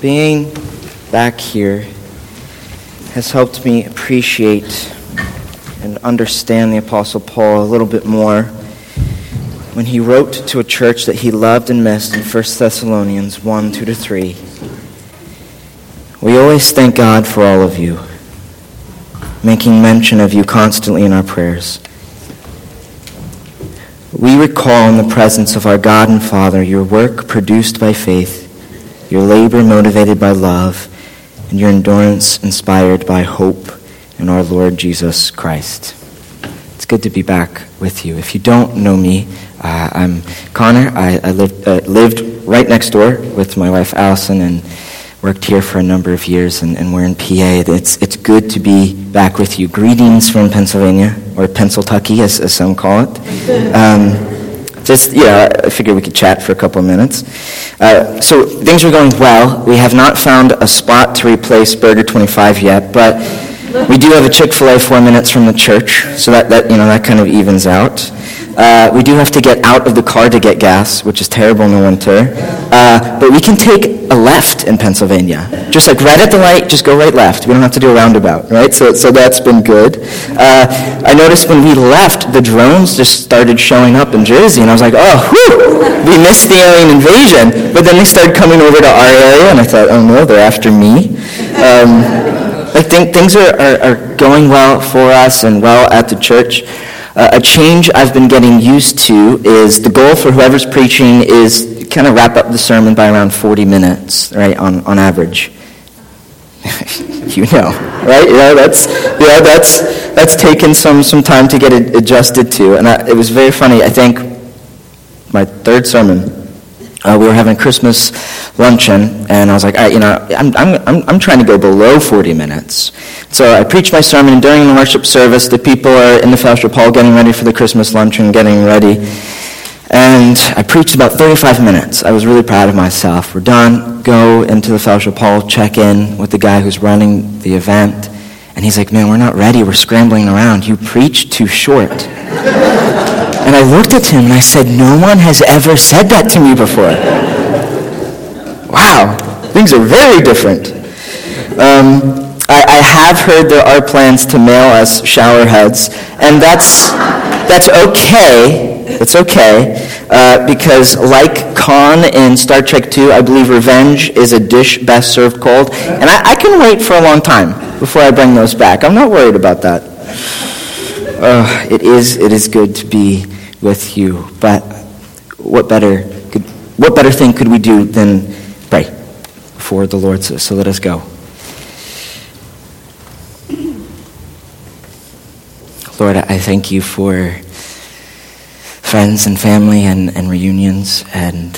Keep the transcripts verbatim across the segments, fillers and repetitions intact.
being back here has helped me appreciate and understand the Apostle Paul a little bit more when he wrote to a church that he loved and missed in First Thessalonians one, two to three. We always thank God for all of you, making mention of you constantly in our prayers. We recall in the presence of our God and Father your work produced by faith, your labor motivated by love, and your endurance inspired by hope in our Lord Jesus Christ. It's good to be back with you. If you don't know me, uh, I'm Connor. I, I lived, uh, lived right next door with my wife Allison and worked here for a number of years, and, and we're in P A. It's it's good to be back with you. Greetings from Pennsylvania, or Pennsyltucky, as, as some call it. Um, just, yeah, I figured we could chat for a couple of minutes. Uh, so things are going well. We have not found a spot to replace Burger twenty-five yet, but we do have a Chick-fil-A four minutes from the church, so that, that you know that kind of evens out. Uh, we do have to get out of the car to get gas, which is terrible in the winter. Uh, but we can take a left in Pennsylvania. Just like right at the light, just go right left. We don't have to do a roundabout, right? So so that's been good. Uh, I noticed when we left, the drones just started showing up in Jersey, and I was like, oh, whew, we missed the alien invasion. But then they started coming over to our area, and I thought, oh no, they're after me. Um, I think things are, are, are going well for us and well at the church. Uh, a change I've been getting used to is the goal for whoever's preaching is kind of wrap up the sermon by around forty minutes, right, on, on average. You know, right? You know, that's yeah, that's that's taken some, some time to get it adjusted to. And I, it was very funny. I think my third sermon, Uh, we were having a Christmas luncheon, and I was like, all right, you know, I'm, I'm, I'm, I'm trying to go below forty minutes. So I preached my sermon, and during the worship service, the people are in the fellowship hall getting ready for the Christmas luncheon, getting ready. And I preached about thirty-five minutes. I was really proud of myself. We're done, go into the fellowship hall, check in with the guy who's running the event. And he's like, man, we're not ready. We're scrambling around. You preached too short. And I looked at him and I said, no one has ever said that to me before. Wow, things are very different. Um, I, I have heard there are plans to mail us shower heads, and that's that's okay. It's okay, uh, because like Khan in Star Trek two, I believe revenge is a dish best served cold, and I, I can wait for a long time before I bring those back. I'm not worried about that. Uh, it is it is good to be with you, but what better could what better thing could we do than pray for the Lord? So, so let us go. Lord, I thank you for friends and family and, and reunions, and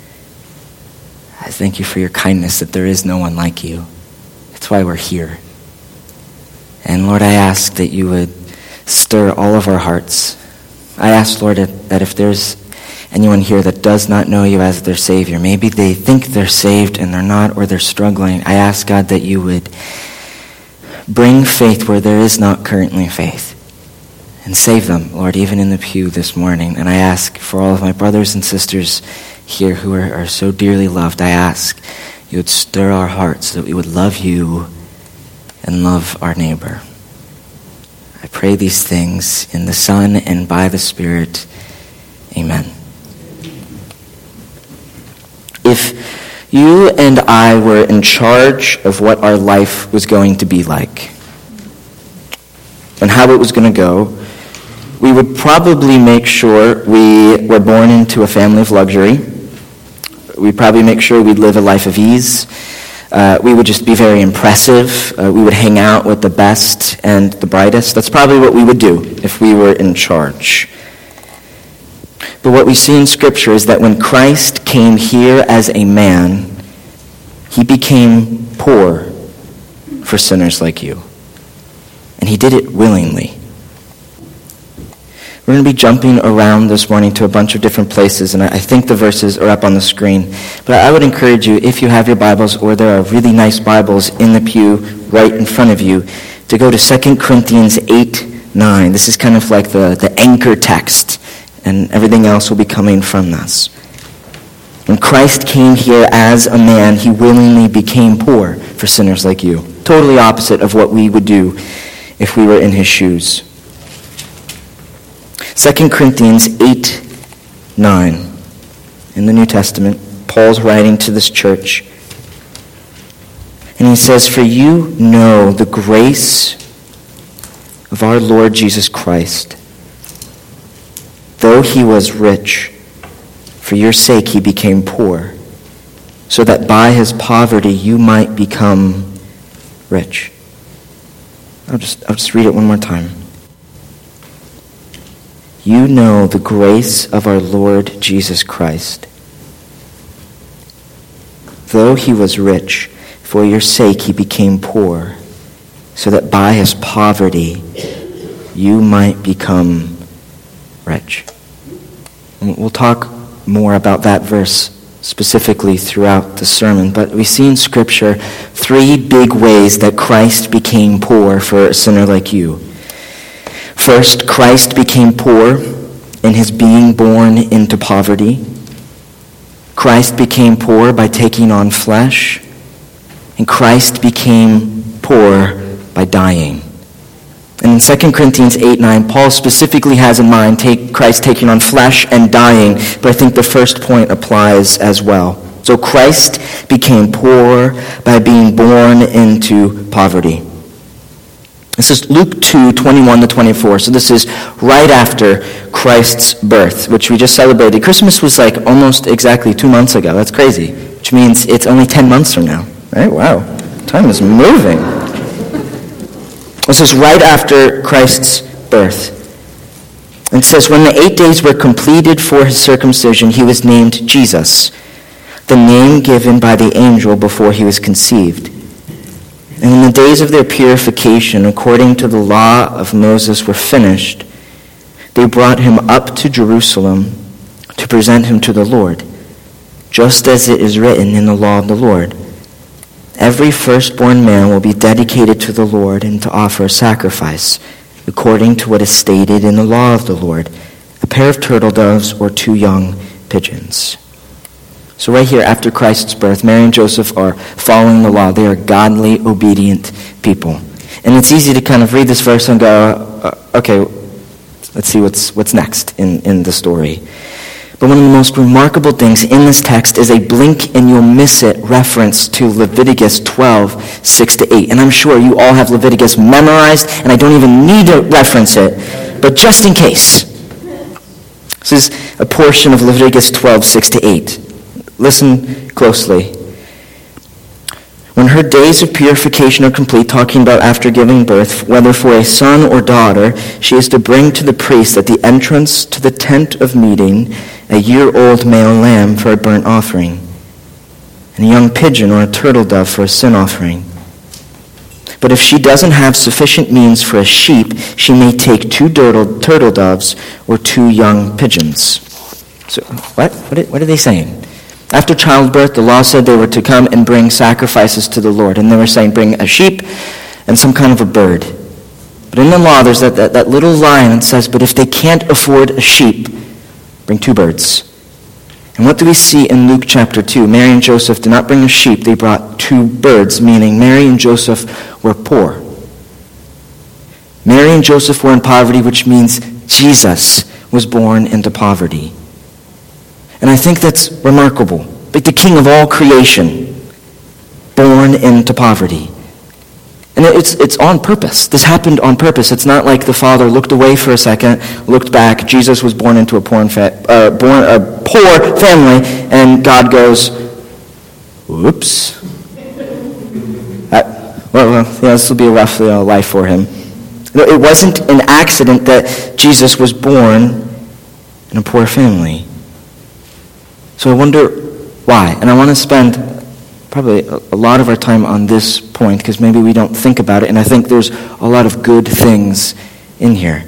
I thank you for your kindness that there is no one like you. That's why we're here. And Lord, I ask that you would stir all of our hearts. I ask, Lord, that if there's anyone here that does not know you as their Savior, maybe they think they're saved and they're not, or they're struggling, I ask, God, that you would bring faith where there is not currently faith, and save them, Lord, even in the pew this morning. And I ask for all of my brothers and sisters here who are, are so dearly loved, I ask you would stir our hearts so that we would love you and love our neighbor. I pray these things in the Son and by the Spirit. Amen. If you and I were in charge of what our life was going to be like and how it was going to go, we would probably make sure we were born into a family of luxury. We'd probably make sure we'd live a life of ease. Uh, we would just be very impressive. Uh, we would hang out with the best and the brightest. That's probably what we would do if we were in charge. But what we see in Scripture is that when Christ came here as a man, he became poor for sinners like you. And he did it willingly. We're going to be jumping around this morning to a bunch of different places, and I think the verses are up on the screen. But I would encourage you, if you have your Bibles, or there are really nice Bibles in the pew right in front of you, to go to Second Corinthians eight nine. This is kind of like the, the anchor text, and everything else will be coming from this. When Christ came here as a man, he willingly became poor for sinners like you. Totally opposite of what we would do if we were in his shoes. Second Corinthians eight, nine. In the New Testament, Paul's writing to this church. And he says, "For you know the grace of our Lord Jesus Christ. Though he was rich, for your sake he became poor, so that by his poverty you might become rich." I'll just, I'll just read it one more time. "You know the grace of our Lord Jesus Christ. Though he was rich, for your sake he became poor, so that by his poverty you might become rich." And we'll talk more about that verse specifically throughout the sermon, but we see in Scripture three big ways that Christ became poor for a sinner like you. First, Christ became poor in his being born into poverty. Christ became poor by taking on flesh, and Christ became poor by dying. And in Second Corinthians eight, nine, Paul specifically has in mind take Christ taking on flesh and dying, but I think the first point applies as well. So Christ became poor by being born into poverty. This is Luke two, twenty-one to twenty-four. So this is right after Christ's birth, which we just celebrated. Christmas was like almost exactly two months ago. That's crazy, which means it's only ten months from now. Right? Wow. Time is moving. This is right after Christ's birth. And it says, "When the eight days were completed for his circumcision, he was named Jesus, the name given by the angel before he was conceived. And when the days of their purification, according to the law of Moses, were finished, they brought him up to Jerusalem to present him to the Lord, just as it is written in the law of the Lord. Every firstborn man will be dedicated to the Lord and to offer a sacrifice, according to what is stated in the law of the Lord, a pair of turtle doves or two young pigeons." So right here, after Christ's birth, Mary and Joseph are following the law. They are godly, obedient people. And it's easy to kind of read this verse and go, uh, okay, let's see what's what's next in, in the story. But one of the most remarkable things in this text is a blink and you'll miss it reference to Leviticus twelve, six to eight. And I'm sure you all have Leviticus memorized, and I don't even need to reference it, but just in case. This is a portion of Leviticus twelve, six to eight. Listen closely. "When her days of purification are complete," talking about after giving birth, "whether for a son or daughter, she is to bring to the priest at the entrance to the tent of meeting a year-old male lamb for a burnt offering, and a young pigeon or a turtle dove for a sin offering. But if she doesn't have sufficient means for a sheep, she may take two turtle, turtle doves or two young pigeons." So what? What are, what are they saying? After childbirth, the law said they were to come and bring sacrifices to the Lord. And they were saying, bring a sheep and some kind of a bird. But in the law, there's that, that, that little line that says, but if they can't afford a sheep, bring two birds. And what do we see in Luke chapter two? Mary and Joseph did not bring a sheep, they brought two birds, meaning Mary and Joseph were poor. Mary and Joseph were in poverty, which means Jesus was born into poverty. And I think that's remarkable. Like the king of all creation, born into poverty. And it's it's on purpose. This happened on purpose. It's not like the father looked away for a second, looked back. Jesus was born into a poor, fa- uh, born, a poor family, and God goes, whoops. That, well, well yeah, this will be a rough uh, life for him. It wasn't an accident that Jesus was born in a poor family. So I wonder why. And I want to spend probably a lot of our time on this point because maybe we don't think about it. And I think there's a lot of good things in here.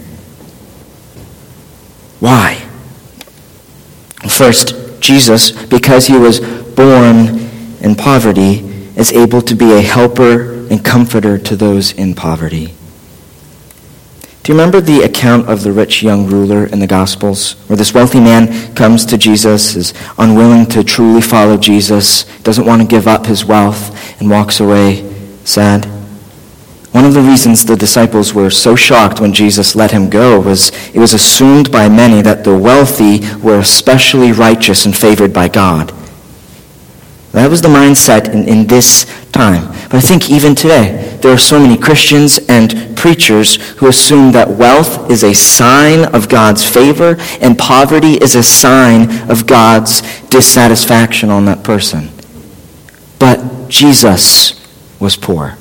Why? First, Jesus, because he was born in poverty, is able to be a helper and comforter to those in poverty. Do you remember the account of the rich young ruler in the Gospels, where this wealthy man comes to Jesus, is unwilling to truly follow Jesus, doesn't want to give up his wealth, and walks away sad? One of the reasons the disciples were so shocked when Jesus let him go was it was assumed by many that the wealthy were especially righteous and favored by God. That was the mindset in, in this time. But I think even today, there are so many Christians and preachers who assume that wealth is a sign of God's favor and poverty is a sign of God's dissatisfaction on that person. But Jesus was poor.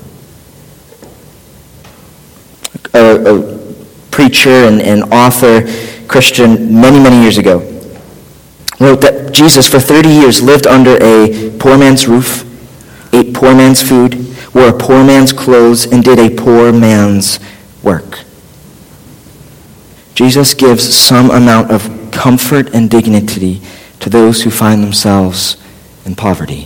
A, a preacher and, and author, Christian, many, many years ago, wrote that Jesus, for thirty years, lived under a poor man's roof, ate poor man's food, wore a poor man's clothes, and did a poor man's work. Jesus gives some amount of comfort and dignity to those who find themselves in poverty.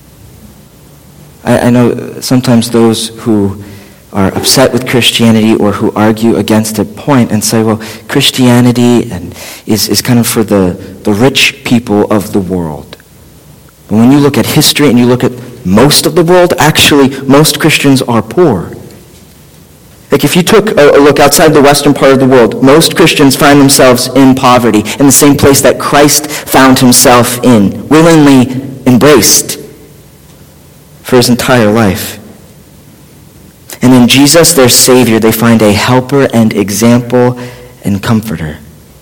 I, I know sometimes those who are upset with Christianity or who argue against it point and say, well, Christianity and is, is kind of for the, the rich people of the world. But when you look at history and you look at most of the world, actually, most Christians are poor. Like if you took a, a look outside the western part of the world, most Christians find themselves in poverty, in the same place that Christ found himself in, willingly embraced for his entire life. And in Jesus, their Savior, they find a helper and example and comforter.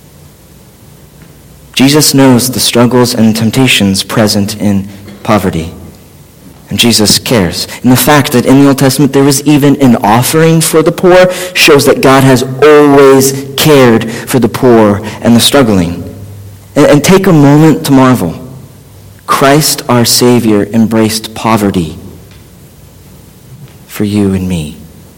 Jesus knows the struggles and temptations present in poverty. And Jesus cares. And the fact that in the Old Testament there is even an offering for the poor shows that God has always cared for the poor and the struggling. And, and take a moment to marvel. Christ, our Savior, embraced poverty for you and me.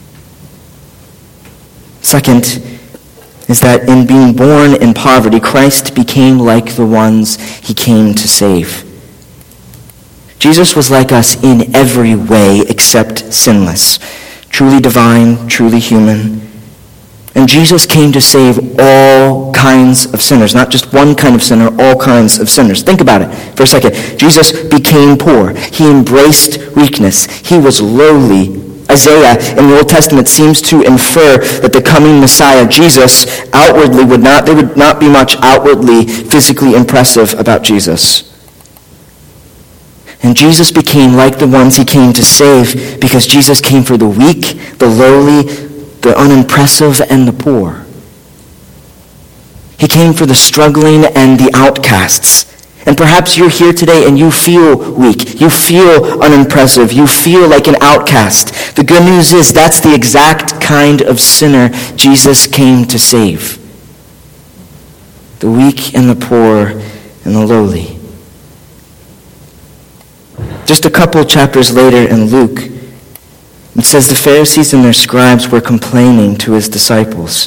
Second is that in being born in poverty, Christ became like the ones he came to save. Jesus was like us in every way except sinless, truly divine, truly human. And Jesus came to save all kinds of sinners, not just one kind of sinner, all kinds of sinners. Think about it for a second. Jesus became poor. He embraced weakness. He was lowly. Isaiah in the Old Testament seems to infer that the coming Messiah, Jesus, outwardly would not, there would not be much outwardly, physically impressive about Jesus. And Jesus became like the ones he came to save because Jesus came for the weak, the lowly, the unimpressive, and the poor. He came for the struggling and the outcasts. And perhaps you're here today and you feel weak. You feel unimpressive. You feel like an outcast. The good news is that's the exact kind of sinner Jesus came to save. The weak and the poor and the lowly. Just a couple chapters later in Luke, it says the Pharisees and their scribes were complaining to his disciples.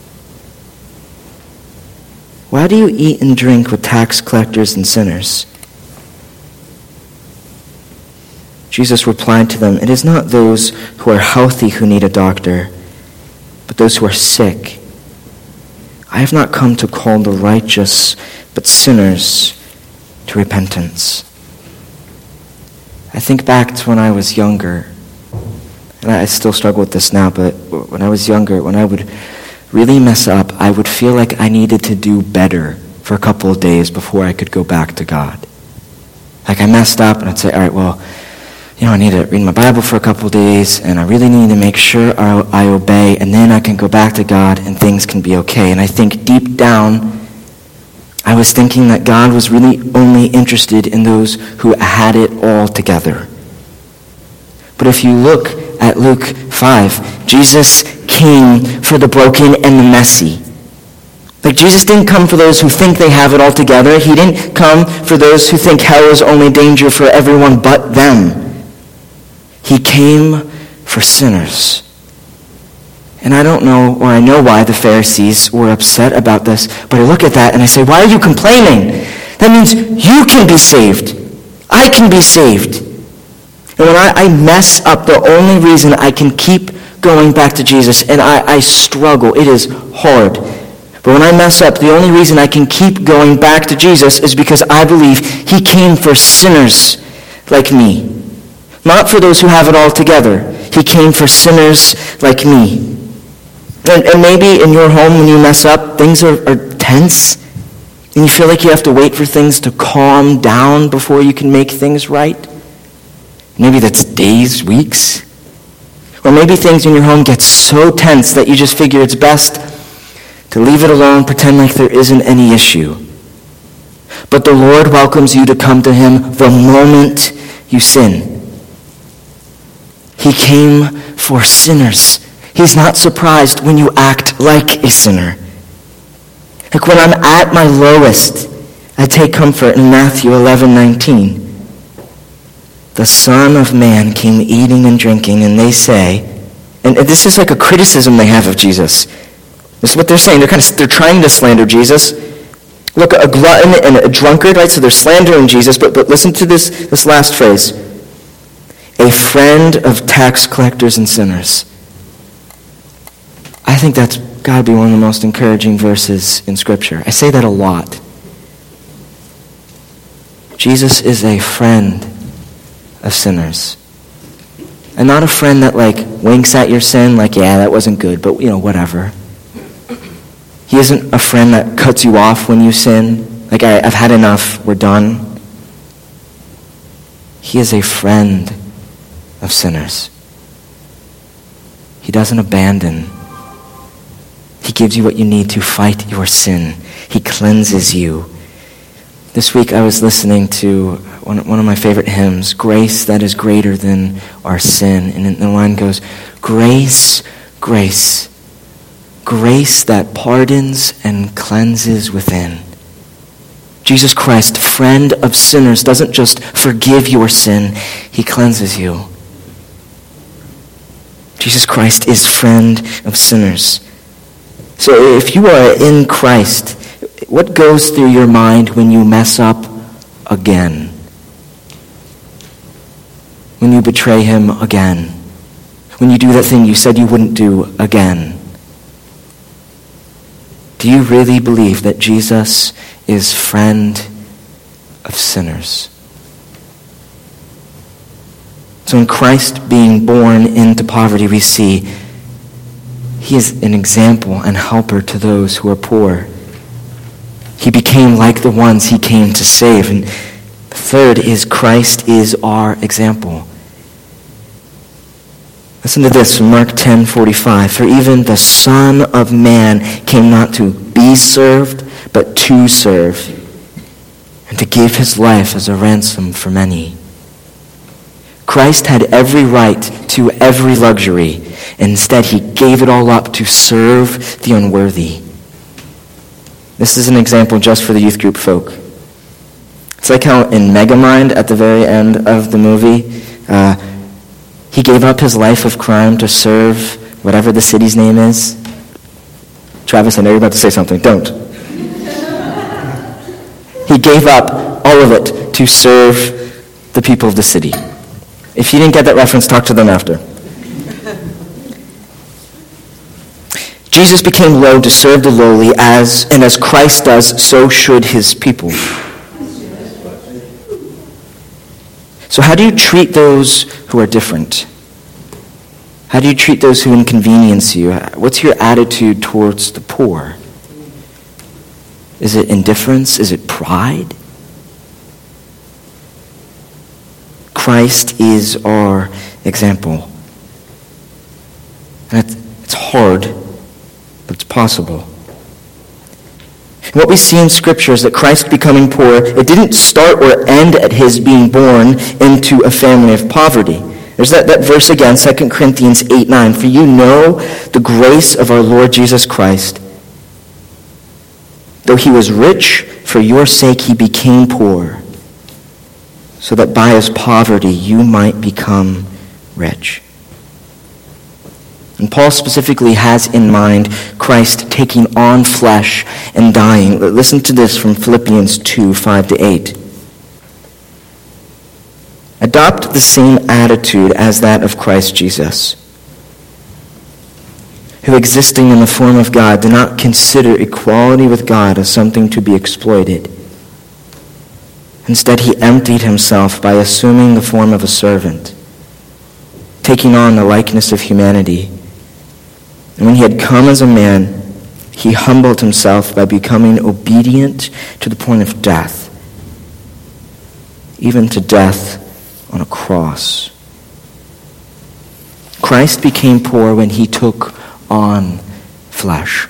Why do you eat and drink with tax collectors and sinners? Jesus replied to them, it is not those who are healthy who need a doctor, but those who are sick. I have not come to call the righteous, but sinners to repentance. I think back to when I was younger, and I still struggle with this now, but when I was younger, when I would really mess up, I would feel like I needed to do better for a couple of days before I could go back to God. Like I messed up and I'd say, all right, well, you know, I need to read my Bible for a couple of days and I really need to make sure I, I obey and then I can go back to God and things can be okay. And I think deep down, I was thinking that God was really only interested in those who had it all together. But if you look at Luke five, Jesus came for the broken and the messy. Like Jesus didn't come for those who think they have it all together. He didn't come for those who think hell is only danger for everyone but them. He came for sinners. And I don't know, or I know why the Pharisees were upset about this, but I look at that and I say, why are you complaining? That means you can be saved. I can be saved. And when I, I mess up, the only reason I can keep going back to Jesus, and I, I struggle. It is hard. But when I mess up, the only reason I can keep going back to Jesus is because I believe he came for sinners like me. Not for those who have it all together. He came for sinners like me. And, and maybe in your home when you mess up, things are, are tense, and you feel like you have to wait for things to calm down before you can make things right. Maybe that's days, weeks. Or maybe things in your home get so tense that you just figure it's best to leave it alone, pretend like there isn't any issue. But the Lord welcomes you to come to him the moment you sin. He came for sinners. He's not surprised when you act like a sinner. Like when I'm at my lowest, I take comfort in Matthew eleven nineteen. The Son of Man came eating and drinking, and they say, and this is like a criticism they have of Jesus. This is what they're saying. They're kind of they're trying to slander Jesus. Look, a glutton and a drunkard, right? So they're slandering Jesus, but, but listen to this, this last phrase. A friend of tax collectors and sinners. I think that's got to be one of the most encouraging verses in Scripture. I say that a lot. Jesus is a friend of sinners. And not a friend that like winks at your sin like, yeah, that wasn't good, but you know, whatever. He isn't a friend that cuts you off when you sin. Like, I, I've had enough, we're done. He is a friend of sinners. He doesn't abandon. He gives you what you need to fight your sin. He cleanses you. This week I was listening to one, one of my favorite hymns, Grace That Is Greater Than Our Sin. And the line goes, grace, grace, grace that pardons and cleanses within. Jesus Christ, friend of sinners, doesn't just forgive your sin, he cleanses you. Jesus Christ is friend of sinners. So if you are in Christ, what goes through your mind when you mess up again? When you betray him again? When you do that thing you said you wouldn't do again? Do you really believe that Jesus is friend of sinners? So in Christ being born into poverty, we see he is an example and helper to those who are poor. He became like the ones he came to save. And the third is Christ is our example. Listen to this from Mark ten forty-five. For even the Son of Man came not to be served, but to serve, and to give his life as a ransom for many. Christ had every right to every luxury. Instead, he gave it all up to serve the unworthy. This is an example just for the youth group folk. It's like how in Megamind, at the very end of the movie, uh, he gave up his life of crime to serve whatever the city's name is. Travis, I know you're about to say something. Don't. He gave up all of it to serve the people of the city. If you didn't get that reference, talk to them after. Jesus became low to serve the lowly, as and as Christ does, so should his people. So how do you treat those who are different? How do you treat those who inconvenience you? What's your attitude towards the poor? Is it indifference? Is it pride? Christ is our example. And it's hard, but it's possible. And what we see in Scripture is that Christ becoming poor, it didn't start or end at his being born into a family of poverty. There's that, that verse again, Second Corinthians eight nine. For you know the grace of our Lord Jesus Christ. Though he was rich, for your sake he became poor, so that by his poverty you might become rich. And Paul specifically has in mind Christ taking on flesh and dying. Listen to this from Philippians two, five to eight. Adopt the same attitude as that of Christ Jesus, who existing in the form of God did not consider equality with God as something to be exploited. Instead, he emptied himself by assuming the form of a servant, taking on the likeness of humanity. And when he had come as a man, he humbled himself by becoming obedient to the point of death, even to death on a cross. Christ became poor when he took on flesh.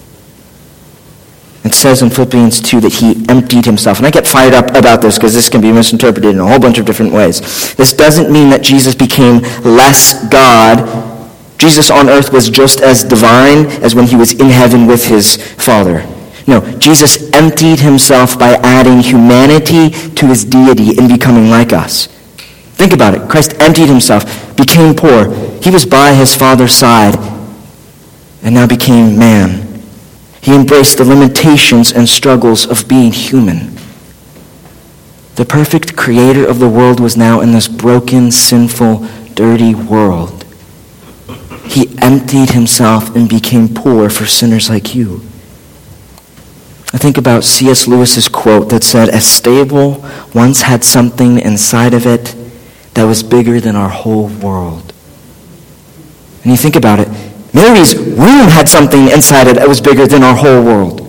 It says in Philippians two that he emptied himself. And I get fired up about this because this can be misinterpreted in a whole bunch of different ways. This doesn't mean that Jesus became less God. Jesus on earth was just as divine as when he was in heaven with his Father. No, Jesus emptied himself by adding humanity to his deity and becoming like us. Think about it. Christ emptied himself, became poor. He was by his Father's side and now became man. He embraced the limitations and struggles of being human. The perfect creator of the world was now in this broken, sinful, dirty world. He emptied himself and became poor for sinners like you. I think about C S Lewis's quote that said, "A stable once had something inside of it that was bigger than our whole world." And you think about it, Mary's womb had something inside it that was bigger than our whole world.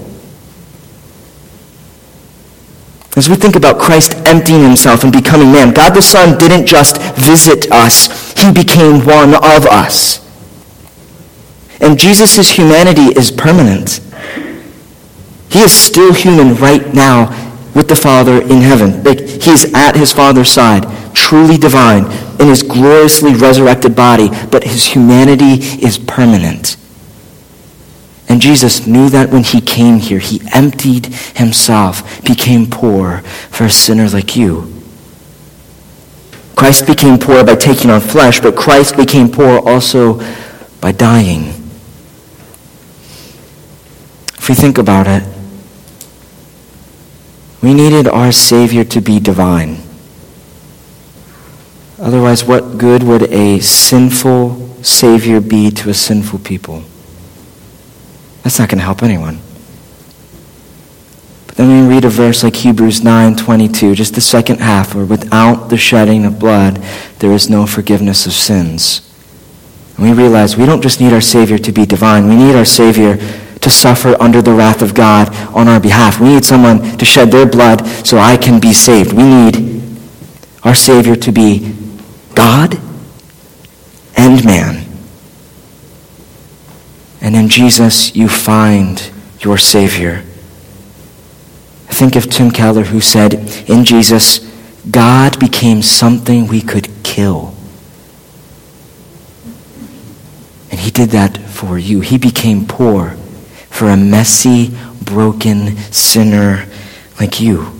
As we think about Christ emptying himself and becoming man, God the Son didn't just visit us, he became one of us. And Jesus' humanity is permanent. He is still human right now with the Father in heaven. Like, he's at his Father's side, truly divine, in his gloriously resurrected body, but his humanity is permanent. And Jesus knew that when he came here. He emptied himself, became poor for a sinner like you. Christ became poor by taking on flesh, but Christ became poor also by dying. If we think about it, we needed our Savior to be divine. Otherwise, what good would a sinful Savior be to a sinful people? That's not going to help anyone. But then we read a verse like Hebrews nine twenty-two, just the second half, where without the shedding of blood, there is no forgiveness of sins. And we realize we don't just need our Savior to be divine. We need our Savior to suffer under the wrath of God on our behalf. We need someone to shed their blood so I can be saved. We need our Savior to be God and man. And in Jesus, you find your Savior. Think of Tim Keller, who said, in Jesus, God became something we could kill. And he did that for you. He became poor for a messy, broken sinner like you.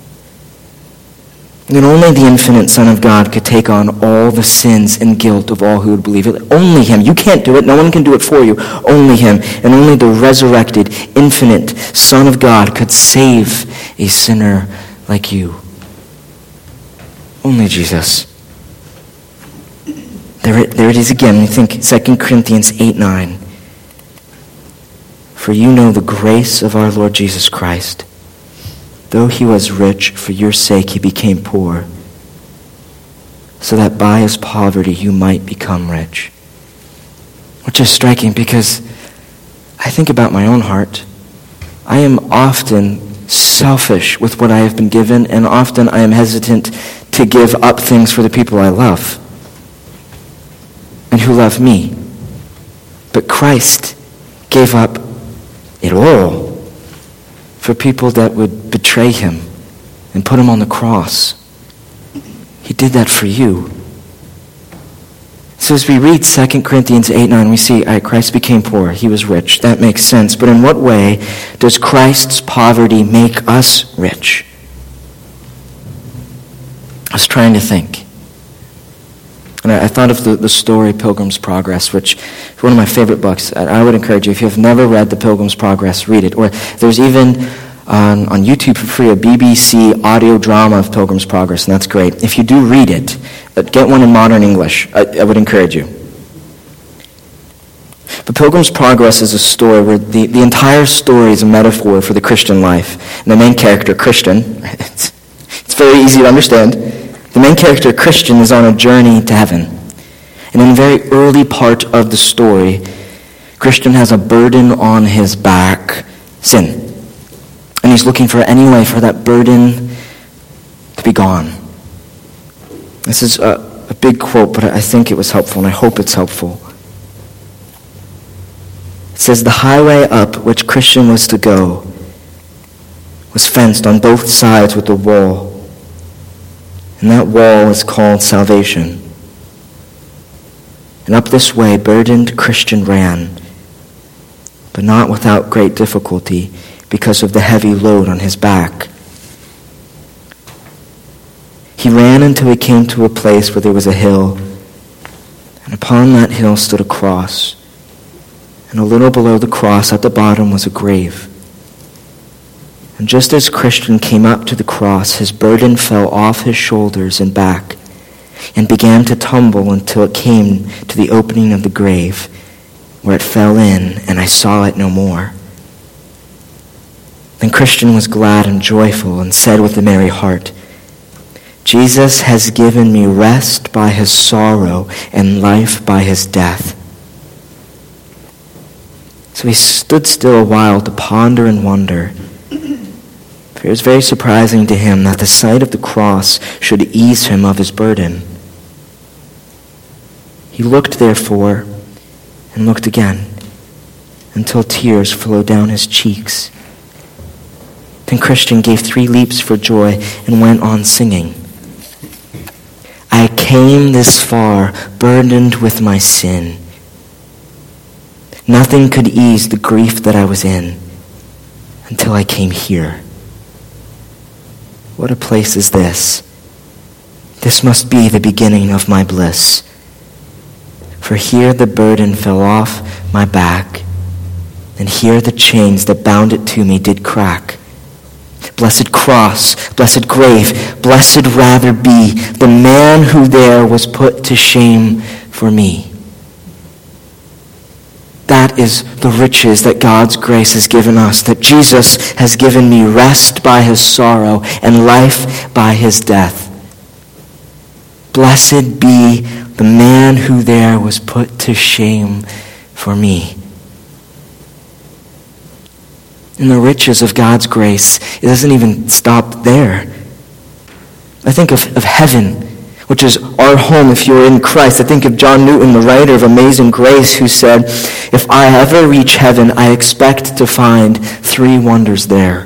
And only the infinite Son of God could take on all the sins and guilt of all who would believe it. Only him. You can't do it. No one can do it for you. Only him. And only the resurrected, infinite Son of God could save a sinner like you. Only Jesus. There it, there it is again. We think Second Corinthians eight nine. For you know the grace of our Lord Jesus Christ. Though he was rich, for your sake he became poor, so that by his poverty you might become rich. Which is striking because I think about my own heart. I am often selfish with what I have been given, and often I am hesitant to give up things for the people I love and who love me. But Christ gave up it all for people that would betray him and put him on the cross. He did that for you. So as we read Second Corinthians eight nine, we see, all right, Christ became poor. He was rich. That makes sense. But in what way does Christ's poverty make us rich? I was trying to think. And I, I thought of the, the story Pilgrim's Progress, which is one of my favorite books. I, I would encourage you, if you have never read The Pilgrim's Progress, read it. Or there's even on, on YouTube for free a B B C audio drama of Pilgrim's Progress, and that's great. If you do read it, get one in modern English. I, I would encourage you. But Pilgrim's Progress is a story where the, the entire story is a metaphor for the Christian life. And the main character, Christian, it's, it's very easy to understand. The main character, Christian, is on a journey to heaven. And in a very early part of the story, Christian has a burden on his back, sin. And he's looking for any way for that burden to be gone. This is a, a big quote, but I think it was helpful, and I hope it's helpful. It says, the highway up which Christian was to go was fenced on both sides with a wall. And that wall is called salvation. And up this way, burdened Christian ran, but not without great difficulty because of the heavy load on his back. He ran until he came to a place where there was a hill, and upon that hill stood a cross. And a little below the cross at the bottom was a grave. And just as Christian came up to the cross, his burden fell off his shoulders and back and began to tumble until it came to the opening of the grave, where it fell in, and I saw it no more. Then Christian was glad and joyful and said with a merry heart, Jesus has given me rest by his sorrow and life by his death. So he stood still a while to ponder and wonder. For it was very surprising to him that the sight of the cross should ease him of his burden. He looked, therefore, and looked again, until tears flowed down his cheeks. Then Christian gave three leaps for joy and went on singing. I came this far, burdened with my sin. Nothing could ease the grief that I was in until I came here. What a place is this? This must be the beginning of my bliss. For here the burden fell off my back, and here the chains that bound it to me did crack. Blessed cross, blessed grave, blessed rather be the man who there was put to shame for me. That is the riches that God's grace has given us, that Jesus has given me rest by his sorrow and life by his death. Blessed be the man who there was put to shame for me. In the riches of God's grace, it doesn't even stop there. I think of, of heaven, which is our home if you're in Christ. I think of John Newton, the writer of Amazing Grace, who said, if I ever reach heaven, I expect to find three wonders there.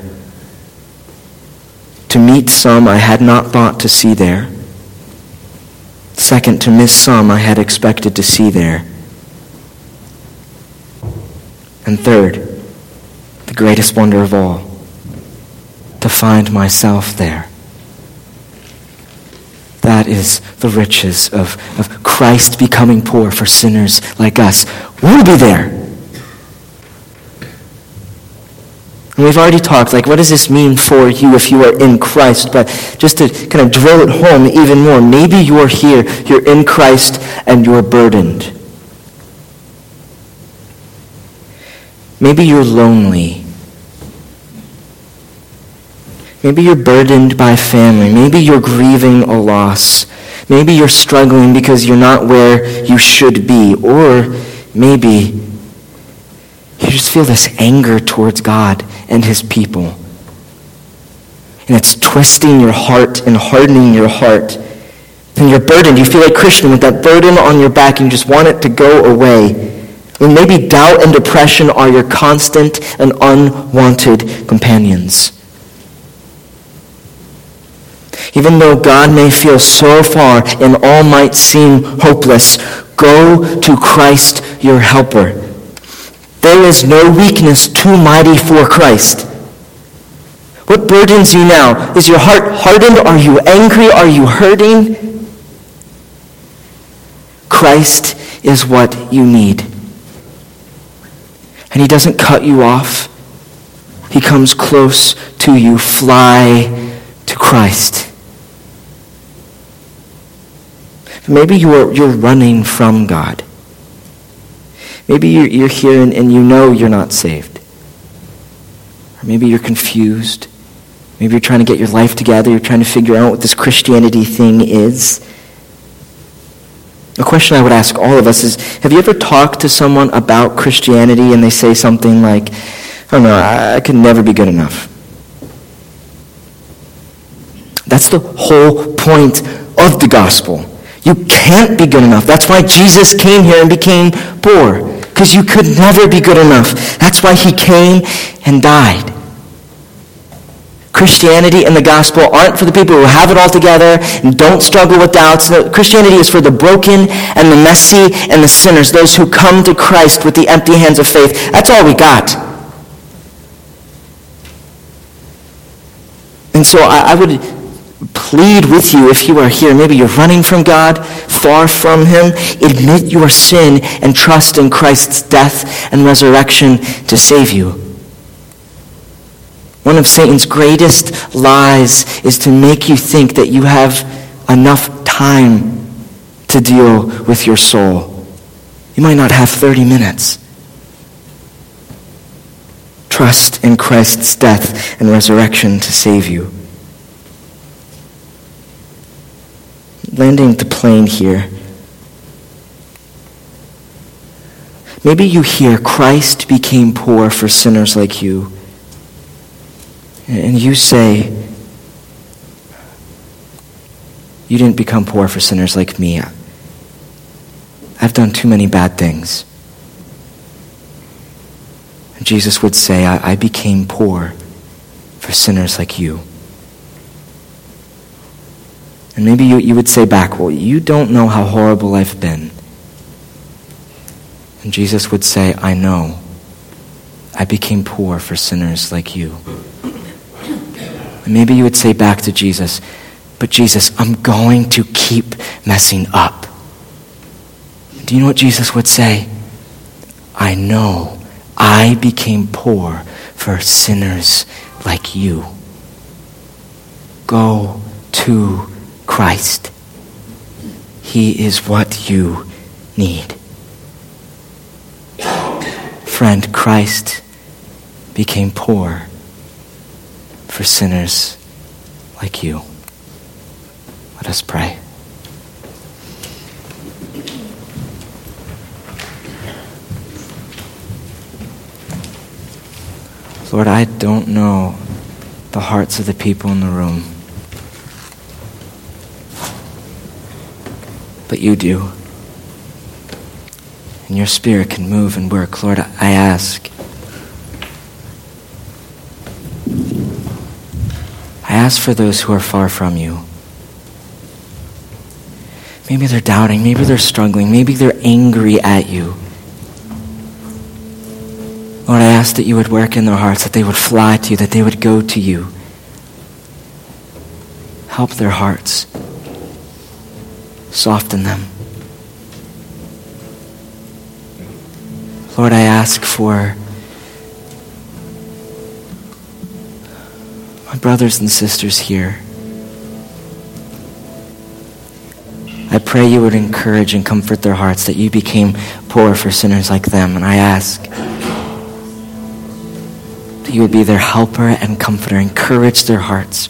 To meet some I had not thought to see there. Second, to miss some I had expected to see there. And third, the greatest wonder of all, to find myself there. That is the riches of, of Christ becoming poor for sinners like us. We'll be there. And we've already talked, like, what does this mean for you if you are in Christ? But just to kind of drill it home even more, maybe you're here, you're in Christ, and you're burdened. Maybe you're lonely. Maybe you're burdened by family. Maybe you're grieving a loss. Maybe you're struggling because you're not where you should be. Or maybe you just feel this anger towards God and his people. And it's twisting your heart and hardening your heart. And you're burdened. You feel like Christian with that burden on your back and you just want it to go away. And maybe doubt and depression are your constant and unwanted companions. Even though God may feel so far and all might seem hopeless, go to Christ your helper. There is no weakness too mighty for Christ. What burdens you now? Is your heart hardened? Are you angry? Are you hurting? Christ is what you need. And he doesn't cut you off. He comes close to you. Fly to Christ. Maybe you're, you're running from God. Maybe you're, you're here and, and you know you're not saved. Or maybe you're confused. Maybe you're trying to get your life together. You're trying to figure out what this Christianity thing is. A question I would ask all of us is, have you ever talked to someone about Christianity and they say something like, oh no, I, I could never be good enough. That's the whole point of the gospel. You can't be good enough. That's why Jesus came here and became poor. Because you could never be good enough. That's why he came and died. Christianity and the gospel aren't for the people who have it all together and don't struggle with doubts. No, Christianity is for the broken and the messy and the sinners, those who come to Christ with the empty hands of faith. That's all we got. And so I, I would plead with you, if you are here, maybe you're running from God, far from him, admit your sin and trust in Christ's death and resurrection to save you. One of Satan's greatest lies is to make you think that you have enough time to deal with your soul. You might not have thirty minutes. Trust in Christ's death and resurrection to save you. Landing the plane here. Maybe you hear Christ became poor for sinners like you. And you say, you didn't become poor for sinners like me. I've done too many bad things. And Jesus would say, I, I became poor for sinners like you. And maybe you, you would say back, well, you don't know how horrible I've been. And Jesus would say, I know. I became poor for sinners like you. And maybe you would say back to Jesus, but Jesus, I'm going to keep messing up. Do you know what Jesus would say? I know. I became poor for sinners like you. Go to Christ. He is what you need. Friend, Christ became poor for sinners like you. Let us pray. Lord, I don't know the hearts of the people in the room, but you do. And your Spirit can move and work. Lord, I ask, I ask for those who are far from you. Maybe they're doubting, maybe they're struggling, maybe they're angry at you. Lord, I ask that you would work in their hearts, that they would fly to you, that they would go to you. Help their hearts. Soften them. Lord, I ask for my brothers and sisters here. I pray you would encourage and comfort their hearts, that you became poor for sinners like them. And I ask that you would be their helper and comforter. Encourage their hearts.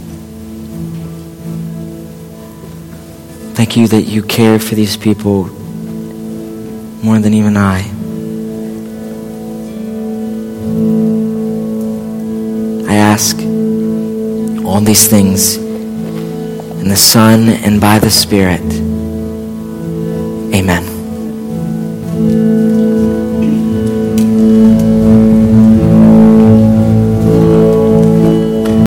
Thank you that you care for these people more than even I. I ask all these things in the Son and by the Spirit. Amen.